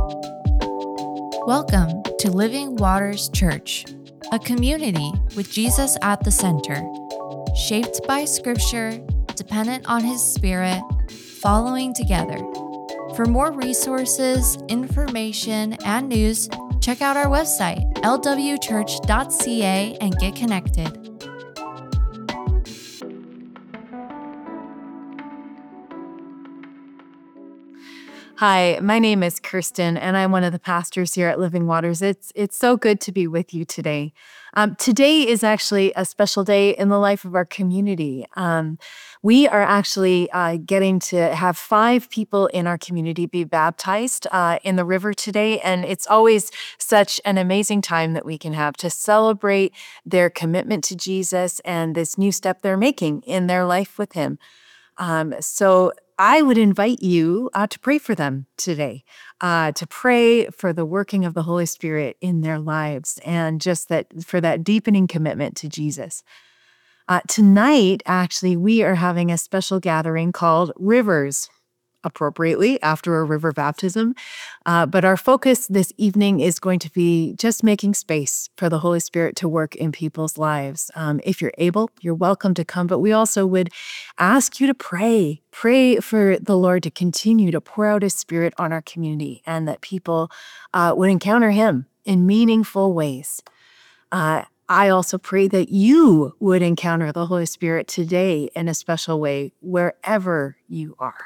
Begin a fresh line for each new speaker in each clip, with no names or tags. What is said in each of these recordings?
Welcome to Living Waters Church, a community with Jesus at the center, shaped by Scripture, dependent on His Spirit, following together. For more resources, information, and news, check out our website, lwchurch.ca, and get connected.
Hi, my name is Kirsten, and I'm one of the pastors here at Living Waters. It's so good to be with you today. Today is actually a special day in the life of our community. We are actually getting to have 5 people in our community be baptized in the river today, and it's always such an amazing time that we can have to celebrate their commitment to Jesus and this new step they're making in their life with Him. So I would invite you to pray for them today, to pray for the working of the Holy Spirit in their lives and just that for that deepening commitment to Jesus. Tonight, actually, we are having a special gathering called Rivers, appropriately after a river baptism. But our focus this evening is going to be just making space for the Holy Spirit to work in people's lives. If you're able, you're welcome to come, but we also would ask you to pray. Pray for the Lord to continue to pour out His Spirit on our community and that people would encounter Him in meaningful ways. I also pray that you would encounter the Holy Spirit today in a special way wherever you are.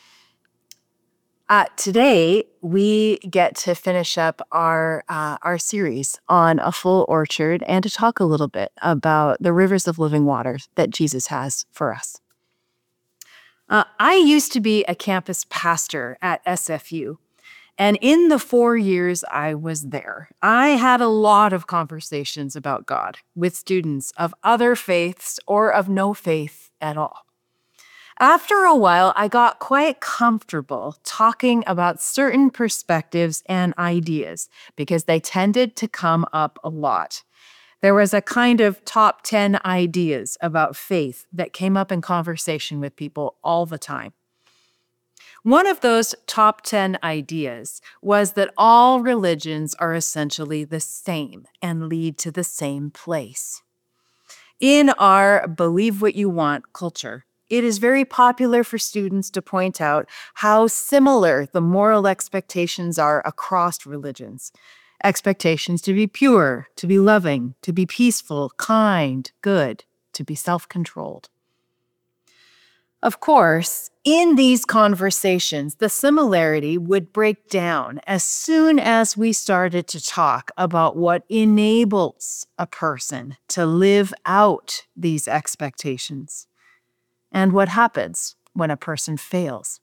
Today, we get to finish up our series on a full orchard and to talk a little bit about the rivers of living water that Jesus has for us. I used to be a campus pastor at SFU, and in the 4 years I was there, I had a lot of conversations about God with students of other faiths or of no faith at all. After a while, I got quite comfortable talking about certain perspectives and ideas because they tended to come up a lot. There was a kind of top 10 ideas about faith that came up in conversation with people all the time. One of those top 10 ideas was that all religions are essentially the same and lead to the same place. In our believe what you want culture, it is very popular for students to point out how similar the moral expectations are across religions. Expectations to be pure, to be loving, to be peaceful, kind, good, to be self-controlled. Of course, in these conversations, the similarity would break down as soon as we started to talk about what enables a person to live out these expectations. And what happens when a person fails.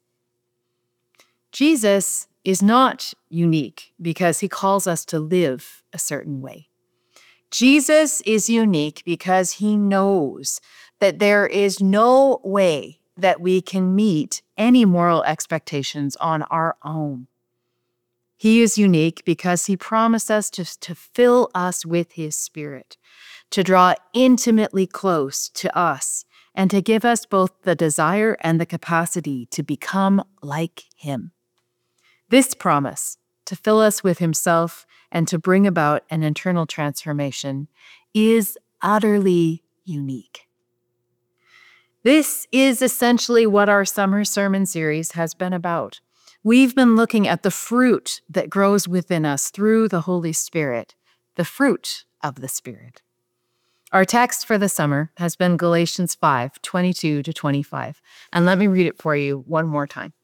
Jesus is not unique because He calls us to live a certain way. Jesus is unique because He knows that there is no way that we can meet any moral expectations on our own. He is unique because He promised us to fill us with His Spirit, to draw intimately close to us, and to give us both the desire and the capacity to become like Him. This promise, to fill us with Himself and to bring about an internal transformation, is utterly unique. This is essentially what our summer sermon series has been about. We've been looking at the fruit that grows within us through the Holy Spirit, the fruit of the Spirit. Our text for the summer has been Galatians 5:22-25, and let me read it for you one more time.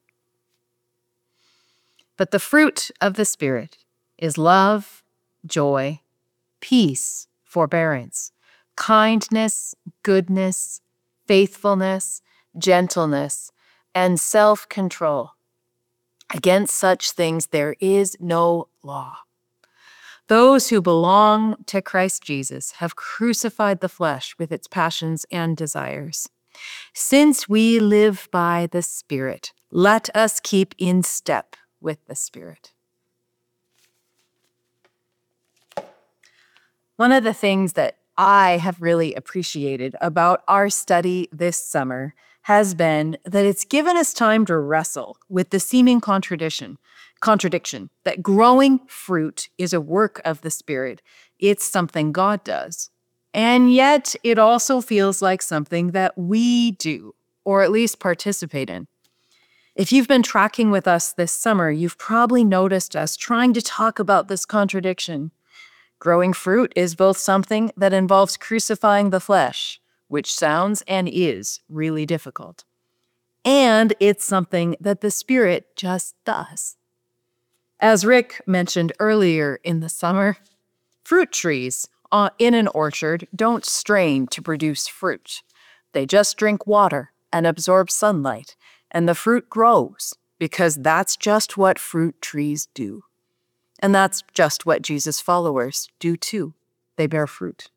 But the fruit of the Spirit is love, joy, peace, forbearance, kindness, goodness, faithfulness, gentleness, and self-control. Against such things there is no law. Those who belong to Christ Jesus have crucified the flesh with its passions and desires. Since we live by the Spirit, let us keep in step with the Spirit. One of the things that I have really appreciated about our study this summer has been that it's given us time to wrestle with the seeming contradiction contradiction, that growing fruit is a work of the Spirit. It's something God does. And yet it also feels like something that we do, or at least participate in. If you've been tracking with us this summer, you've probably noticed us trying to talk about this contradiction. Growing fruit is both something that involves crucifying the flesh, which sounds and is really difficult, and it's something that the Spirit just does. As Rick mentioned earlier in the summer, fruit trees in an orchard don't strain to produce fruit. They just drink water and absorb sunlight, and the fruit grows because that's just what fruit trees do. And that's just what Jesus' followers do too. They bear fruit.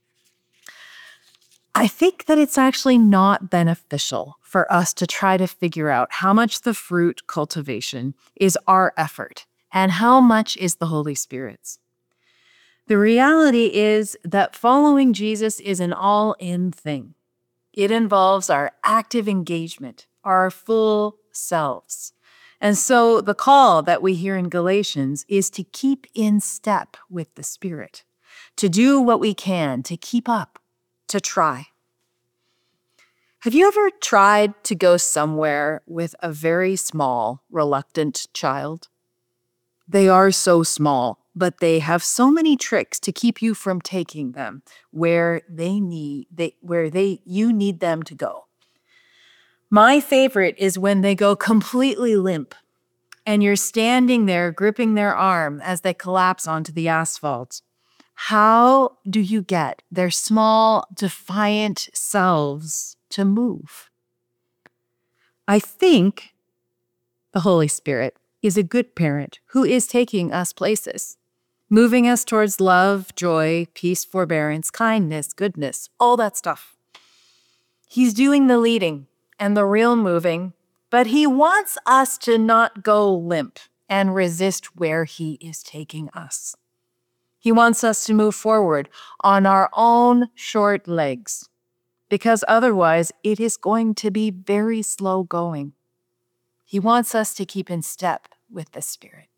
I think that it's actually not beneficial for us to try to figure out how much the fruit cultivation is our effort and how much is the Holy Spirit's. The reality is that following Jesus is an all-in thing. It involves our active engagement, our full selves. And so the call that we hear in Galatians is to keep in step with the Spirit, to do what we can, to keep up, to try. Have you ever tried to go somewhere with a very small, reluctant child? They are so small, but they have so many tricks to keep you from taking them where you need them to go. My favorite is when they go completely limp and you're standing there gripping their arm as they collapse onto the asphalt. How do you get their small, defiant selves to move? I think the Holy Spirit is a good parent who is taking us places, moving us towards love, joy, peace, forbearance, kindness, goodness, all that stuff. He's doing the leading and the real moving, but he wants us to not go limp and resist where he is taking us. He wants us to move forward on our own short legs, because otherwise it is going to be very slow going. He wants us to keep in step with the Spirit.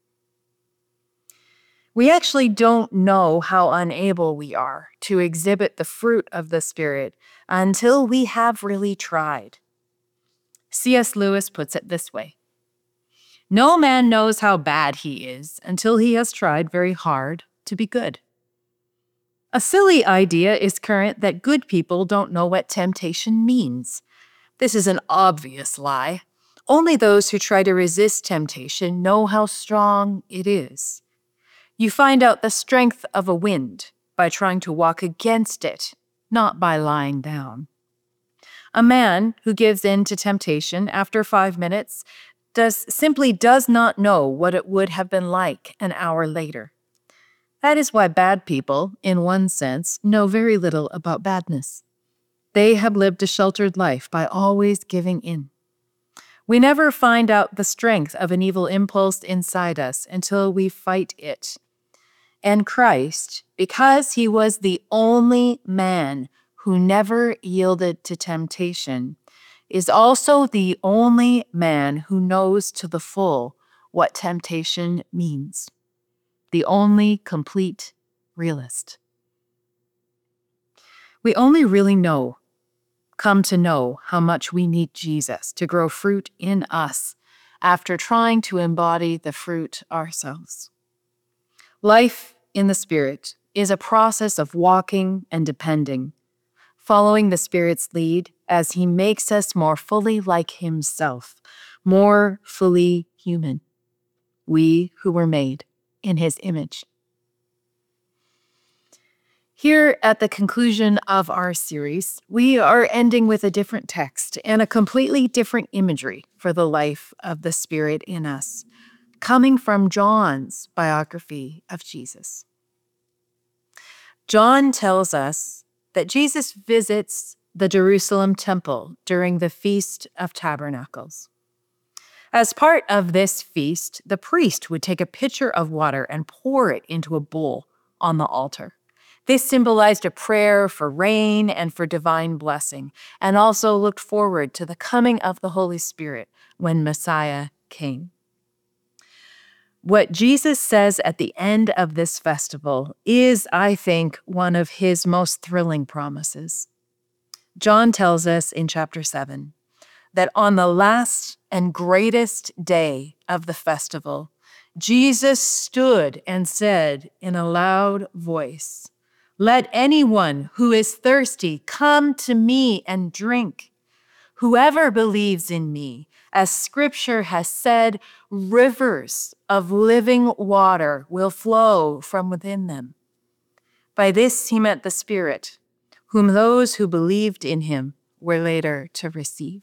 We actually don't know how unable we are to exhibit the fruit of the Spirit until we have really tried. C.S. Lewis puts it this way: "No man knows how bad he is until he has tried very hard to be good." A silly idea is current that good people don't know what temptation means. This is an obvious lie. Only those who try to resist temptation know how strong it is. You find out the strength of a wind by trying to walk against it, not by lying down. A man who gives in to temptation after 5 minutes simply does not know what it would have been like an hour later. That is why bad people, in one sense, know very little about badness. They have lived a sheltered life by always giving in. We never find out the strength of an evil impulse inside us until we fight it. And Christ, because he was the only man who never yielded to temptation, is also the only man who knows to the full what temptation means. The only complete realist. We only really come to know how much we need Jesus to grow fruit in us after trying to embody the fruit ourselves. Life in the Spirit is a process of walking and depending, following the Spirit's lead as he makes us more fully like himself, more fully human, we who were made in his image. Here at the conclusion of our series, we are ending with a different text and a completely different imagery for the life of the Spirit in us, coming from John's biography of Jesus. John tells us that Jesus visits the Jerusalem temple during the Feast of Tabernacles. As part of this feast, the priest would take a pitcher of water and pour it into a bowl on the altar. This symbolized a prayer for rain and for divine blessing, and also looked forward to the coming of the Holy Spirit when Messiah came. What Jesus says at the end of this festival is, I think, one of his most thrilling promises. John tells us in chapter 7 that on the last and greatest day of the festival, Jesus stood and said in a loud voice, "Let anyone who is thirsty come to me and drink. Whoever believes in me, as Scripture has said, rivers of living water will flow from within them." By this he meant the Spirit, whom those who believed in him were later to receive.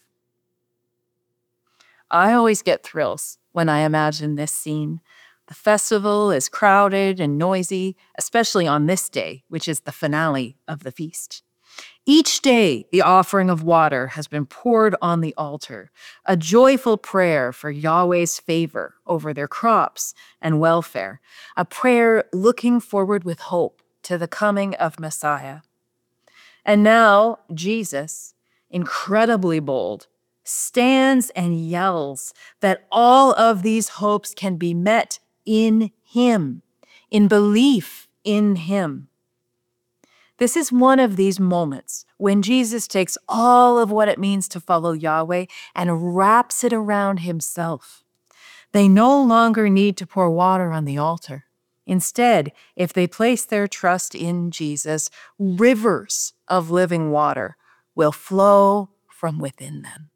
I always get thrills when I imagine this scene. The festival is crowded and noisy, especially on this day, which is the finale of the feast. Each day, the offering of water has been poured on the altar, a joyful prayer for Yahweh's favor over their crops and welfare, a prayer looking forward with hope to the coming of Messiah. And now, Jesus, incredibly bold, stands and yells that all of these hopes can be met in him, in belief in him. This is one of these moments when Jesus takes all of what it means to follow Yahweh and wraps it around himself. They no longer need to pour water on the altar. Instead, if they place their trust in Jesus, rivers of living water will flow from within them.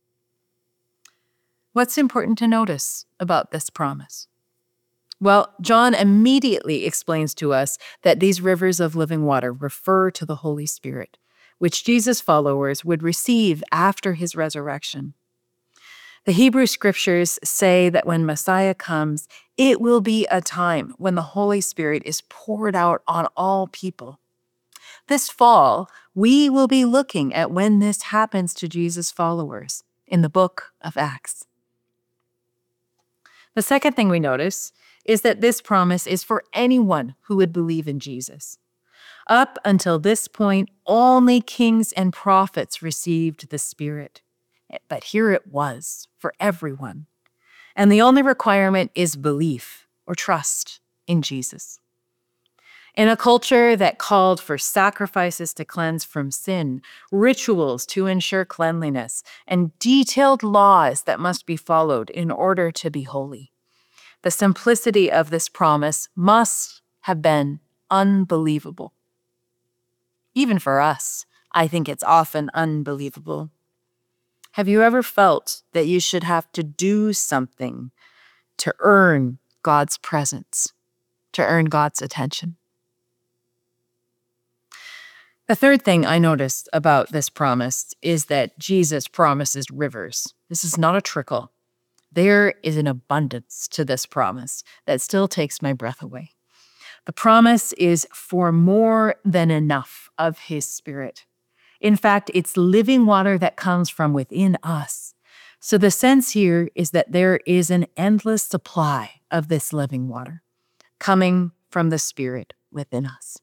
What's important to notice about this promise? Well, John immediately explains to us that these rivers of living water refer to the Holy Spirit, which Jesus' followers would receive after his resurrection. The Hebrew scriptures say that when Messiah comes, it will be a time when the Holy Spirit is poured out on all people. This fall, we will be looking at when this happens to Jesus' followers in the book of Acts. The second thing we notice is that this promise is for anyone who would believe in Jesus. Up until this point, only kings and prophets received the Spirit. But here it was for everyone. And the only requirement is belief or trust in Jesus. In a culture that called for sacrifices to cleanse from sin, rituals to ensure cleanliness, and detailed laws that must be followed in order to be holy, the simplicity of this promise must have been unbelievable. Even for us, I think it's often unbelievable. Have you ever felt that you should have to do something to earn God's presence, to earn God's attention? The third thing I noticed about this promise is that Jesus promises rivers. This is not a trickle. There is an abundance to this promise that still takes my breath away. The promise is for more than enough of his Spirit. In fact, it's living water that comes from within us. So the sense here is that there is an endless supply of this living water coming from the Spirit within us.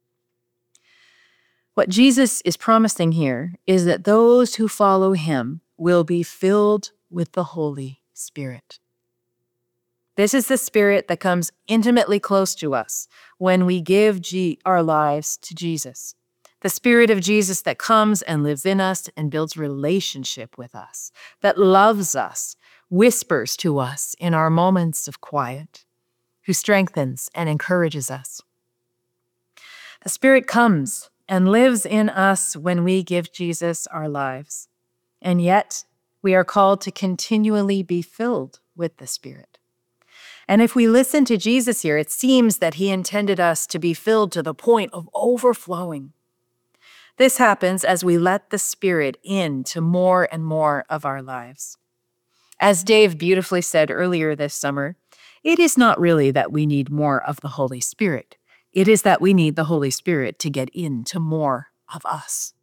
What Jesus is promising here is that those who follow him will be filled with the Holy Spirit. This is the Spirit that comes intimately close to us when we give our lives to Jesus. The Spirit of Jesus that comes and lives in us and builds relationship with us, that loves us, whispers to us in our moments of quiet, who strengthens and encourages us. The Spirit comes and lives in us when we give Jesus our lives. And yet, we are called to continually be filled with the Spirit. And if we listen to Jesus here, it seems that he intended us to be filled to the point of overflowing. This happens as we let the Spirit into more and more of our lives. As Dave beautifully said earlier this summer, it is not really that we need more of the Holy Spirit. It is that we need the Holy Spirit to get into more of us.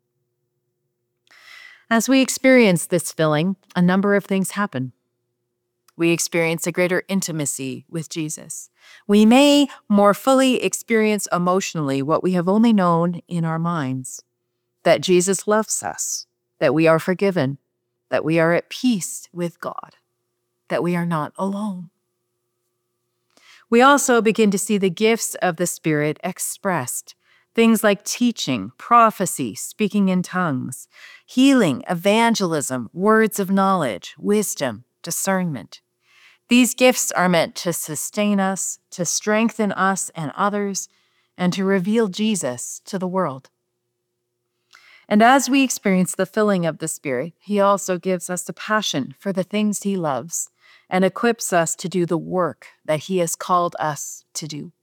As we experience this filling, a number of things happen. We experience a greater intimacy with Jesus. We may more fully experience emotionally what we have only known in our minds, that Jesus loves us, that we are forgiven, that we are at peace with God, that we are not alone. We also begin to see the gifts of the Spirit expressed. Things like teaching, prophecy, speaking in tongues, healing, evangelism, words of knowledge, wisdom, discernment. These gifts are meant to sustain us, to strengthen us and others, and to reveal Jesus to the world. And as we experience the filling of the Spirit, He also gives us a passion for the things He loves and equips us to do the work that He has called us to do.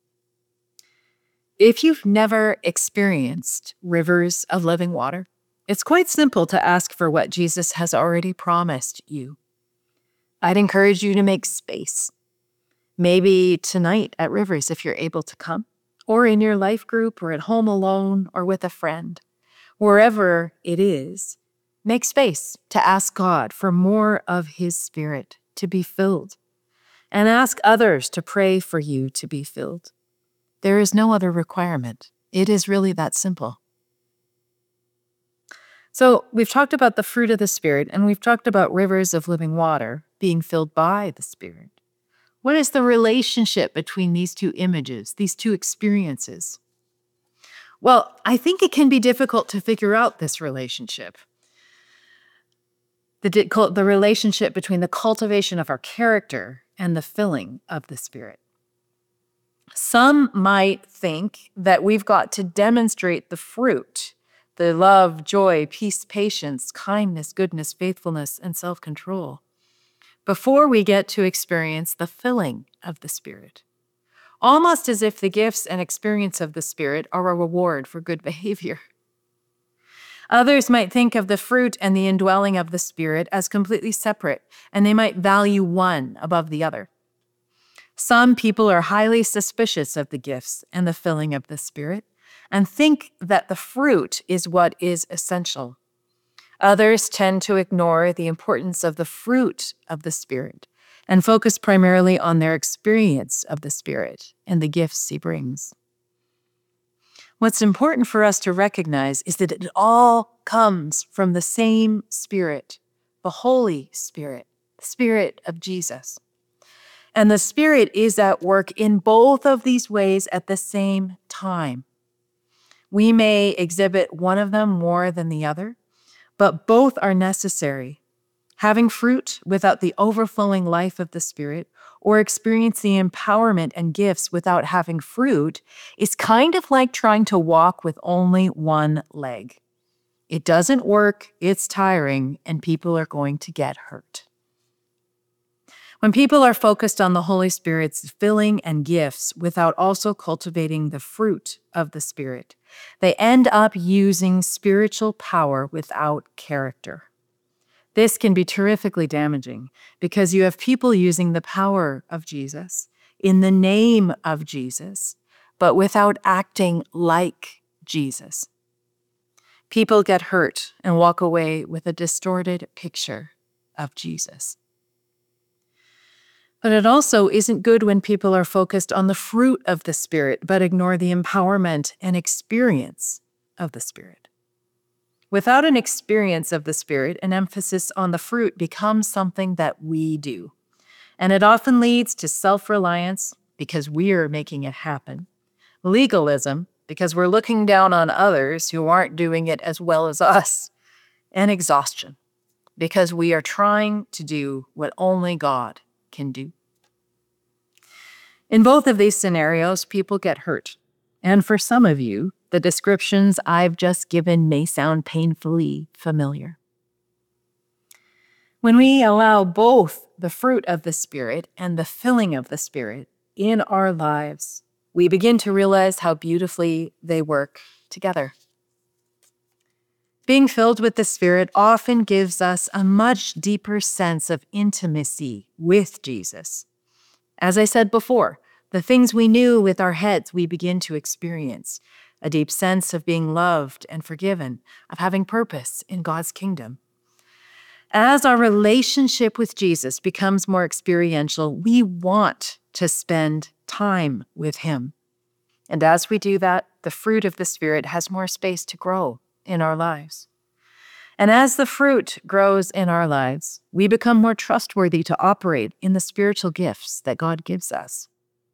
If you've never experienced rivers of living water, it's quite simple to ask for what Jesus has already promised you. I'd encourage you to make space. Maybe tonight at Rivers if you're able to come, or in your life group, or at home alone, or with a friend. Wherever it is, make space to ask God for more of His Spirit to be filled, and ask others to pray for you to be filled. There is no other requirement. It is really that simple. So we've talked about the fruit of the Spirit, and we've talked about rivers of living water being filled by the Spirit. What is the relationship between these two images, these two experiences? Well, I think it can be difficult to figure out this relationship. The relationship between the cultivation of our character and the filling of the Spirit. Some might think that we've got to demonstrate the fruit, the love, joy, peace, patience, kindness, goodness, faithfulness, and self-control, before we get to experience the filling of the Spirit. Almost as if the gifts and experience of the Spirit are a reward for good behavior. Others might think of the fruit and the indwelling of the Spirit as completely separate, and they might value one above the other. Some people are highly suspicious of the gifts and the filling of the Spirit and think that the fruit is what is essential. Others tend to ignore the importance of the fruit of the Spirit and focus primarily on their experience of the Spirit and the gifts He brings. What's important for us to recognize is that it all comes from the same Spirit, the Holy Spirit, the Spirit of Jesus. And the Spirit is at work in both of these ways at the same time. We may exhibit one of them more than the other, but both are necessary. Having fruit without the overflowing life of the Spirit, or experience the empowerment and gifts without having fruit, is kind of like trying to walk with only one leg. It doesn't work, it's tiring, and people are going to get hurt. When people are focused on the Holy Spirit's filling and gifts without also cultivating the fruit of the Spirit, they end up using spiritual power without character. This can be terrifically damaging because you have people using the power of Jesus in the name of Jesus, but without acting like Jesus. People get hurt and walk away with a distorted picture of Jesus. But it also isn't good when people are focused on the fruit of the Spirit, but ignore the empowerment and experience of the Spirit. Without an experience of the Spirit, an emphasis on the fruit becomes something that we do. And it often leads to self-reliance because we're making it happen, legalism because we're looking down on others who aren't doing it as well as us, and exhaustion because we are trying to do what only God can do. In both of these scenarios, people get hurt. And for some of you, the descriptions I've just given may sound painfully familiar. When we allow both the fruit of the Spirit and the filling of the Spirit in our lives, we begin to realize how beautifully they work together. Being filled with the Spirit often gives us a much deeper sense of intimacy with Jesus. As I said before, the things we knew with our heads we begin to experience, a deep sense of being loved and forgiven, of having purpose in God's kingdom. As our relationship with Jesus becomes more experiential, we want to spend time with Him. And as we do that, the fruit of the Spirit has more space to grow in our lives. And as the fruit grows in our lives, we become more trustworthy to operate in the spiritual gifts that God gives us.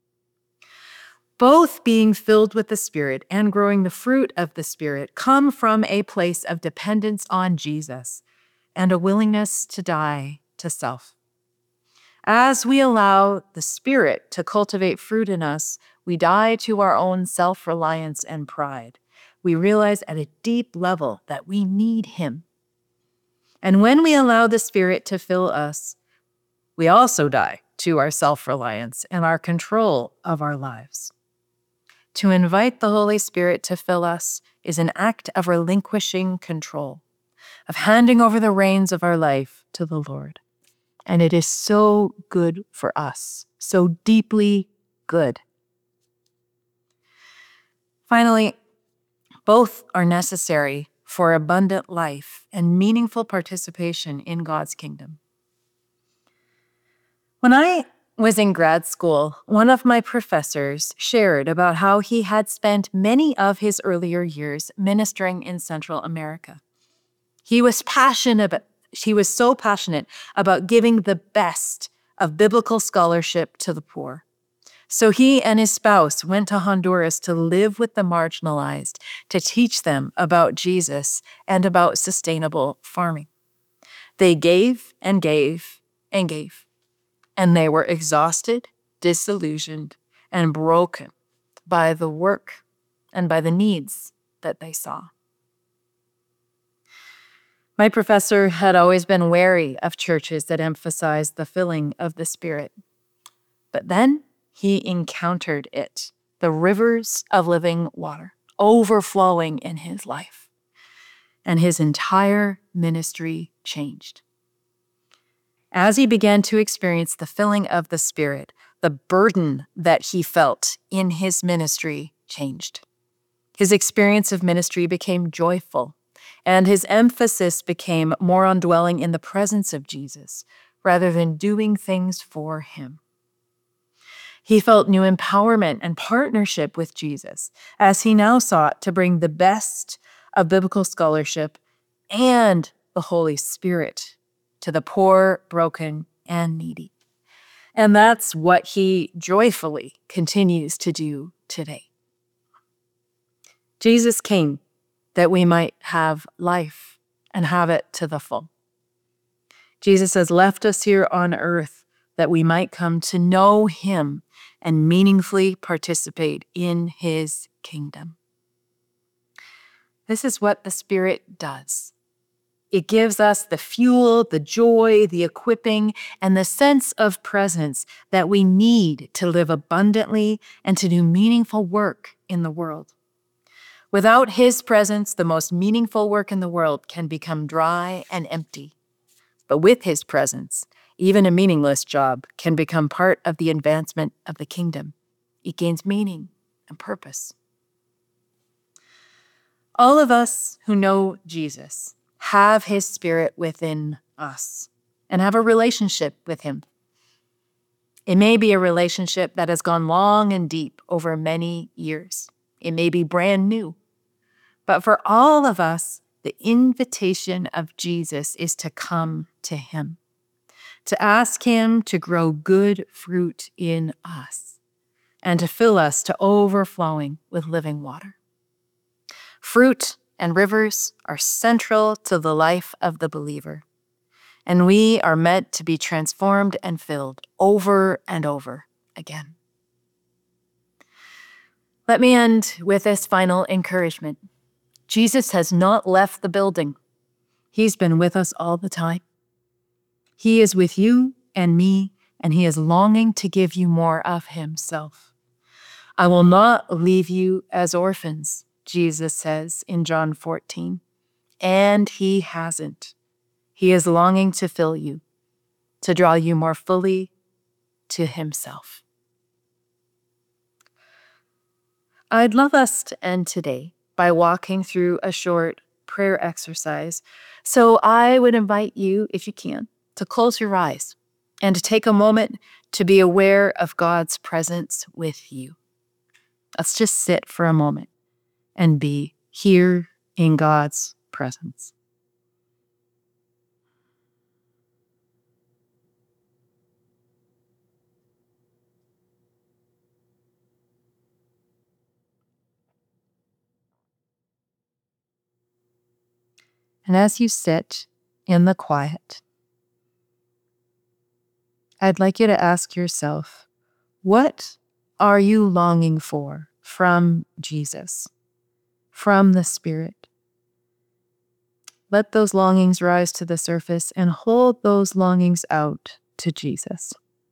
Both being filled with the Spirit and growing the fruit of the Spirit come from a place of dependence on Jesus and a willingness to die to self. As we allow the Spirit to cultivate fruit in us, we die to our own self-reliance and pride. We realize at a deep level that we need Him. And when we allow the Spirit to fill us, we also die to our self-reliance and our control of our lives. To invite the Holy Spirit to fill us is an act of relinquishing control, of handing over the reins of our life to the Lord. And it is so good for us, so deeply good. Finally, both are necessary for abundant life and meaningful participation in God's kingdom. When I was in grad school, one of my professors shared about how he had spent many of his earlier years ministering in Central America. He was so passionate about giving the best of biblical scholarship to the poor. So he and his spouse went to Honduras to live with the marginalized, to teach them about Jesus and about sustainable farming. They gave and gave and gave, and they were exhausted, disillusioned, and broken by the work and by the needs that they saw. My professor had always been wary of churches that emphasized the filling of the Spirit. But then he encountered it, the rivers of living water, overflowing in his life. And his entire ministry changed. As he began to experience the filling of the Spirit, the burden that he felt in his ministry changed. His experience of ministry became joyful, and his emphasis became more on dwelling in the presence of Jesus rather than doing things for him. He felt new empowerment and partnership with Jesus as he now sought to bring the best of biblical scholarship and the Holy Spirit to the poor, broken, and needy. And that's what he joyfully continues to do today. Jesus came that we might have life and have it to the full. Jesus has left us here on earth that we might come to know him and meaningfully participate in his kingdom. This is what the Spirit does. It gives us the fuel, the joy, the equipping, and the sense of presence that we need to live abundantly and to do meaningful work in the world. Without his presence, the most meaningful work in the world can become dry and empty. But with his presence, even a meaningless job can become part of the advancement of the kingdom. It gains meaning and purpose. All of us who know Jesus have his Spirit within us and have a relationship with him. It may be a relationship that has gone long and deep over many years. It may be brand new. But for all of us, the invitation of Jesus is to come to him, to ask him to grow good fruit in us, and to fill us to overflowing with living water. Fruit and rivers are central to the life of the believer, and we are meant to be transformed and filled over and over again. Let me end with this final encouragement. Jesus has not left the building. He's been with us all the time. He is with you and me, and he is longing to give you more of himself. I will not leave you as orphans, Jesus says in John 14. And he hasn't. He is longing to fill you, to draw you more fully to himself. I'd love us to end today by walking through a short prayer exercise. So I would invite you, if you can, to close your eyes and to take a moment to be aware of God's presence with you. Let's just sit for a moment and be here in God's presence. And as you sit in the quiet, I'd like you to ask yourself, what are you longing for from Jesus, from the Spirit? Let those longings rise to the surface and hold those longings out to Jesus.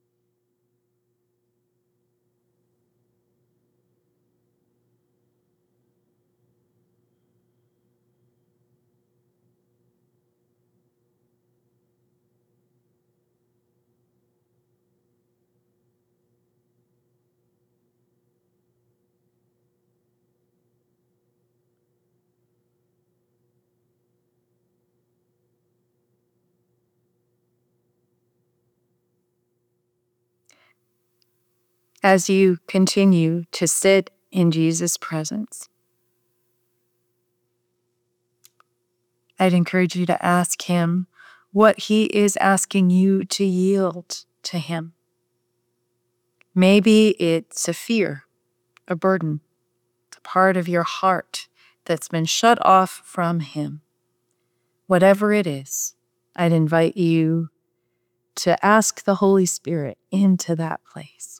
As you continue to sit in Jesus' presence, I'd encourage you to ask him what he is asking you to yield to him. Maybe it's a fear, a burden, a part of your heart that's been shut off from him. Whatever it is, I'd invite you to ask the Holy Spirit into that place.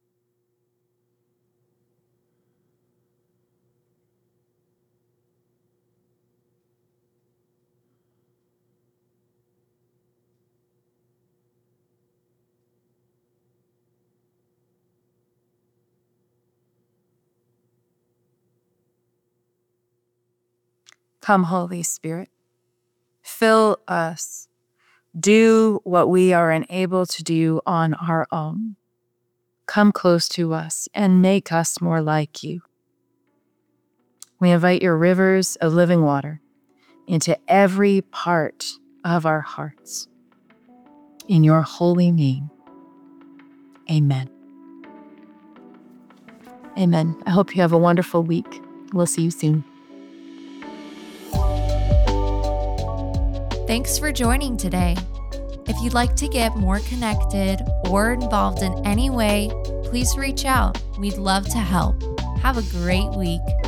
Come, Holy Spirit, fill us. Do what we are unable to do on our own. Come close to us and make us more like you. We invite your rivers of living water into every part of our hearts. In your holy name, amen. Amen. I hope you have a wonderful week. We'll see you soon.
Thanks for joining today. If you'd like to get more connected or involved in any way, please reach out. We'd love to help. Have a great week.